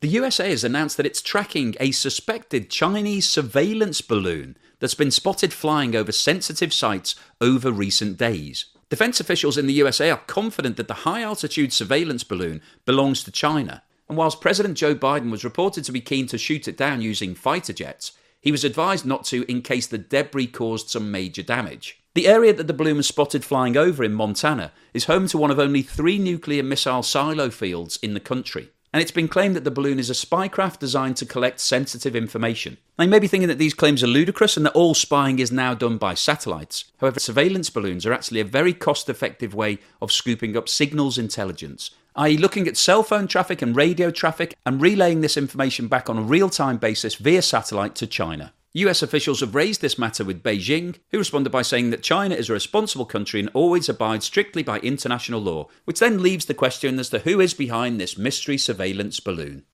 The USA has announced that it's tracking a suspected Chinese surveillance balloon that's been spotted flying over sensitive sites over recent days. Defense officials in the USA are confident that the high-altitude surveillance balloon belongs to China, and whilst President Joe Biden was reported to be keen to shoot it down using fighter jets, he was advised not to in case the debris caused some major damage. The area that the balloon was spotted flying over in Montana is home to one of only 3 nuclear missile silo fields in the country, and it's been claimed that the balloon is a spy craft designed to collect sensitive information. Now, you may be thinking that these claims are ludicrous and that all spying is now done by satellites. However, surveillance balloons are actually a very cost-effective way of scooping up signals intelligence, i.e. looking at cell phone traffic and radio traffic and relaying this information back on a real-time basis via satellite to China. US officials have raised this matter with Beijing, who responded by saying that China is a responsible country and always abides strictly by international law, which then leaves the question as to who is behind this mystery surveillance balloon.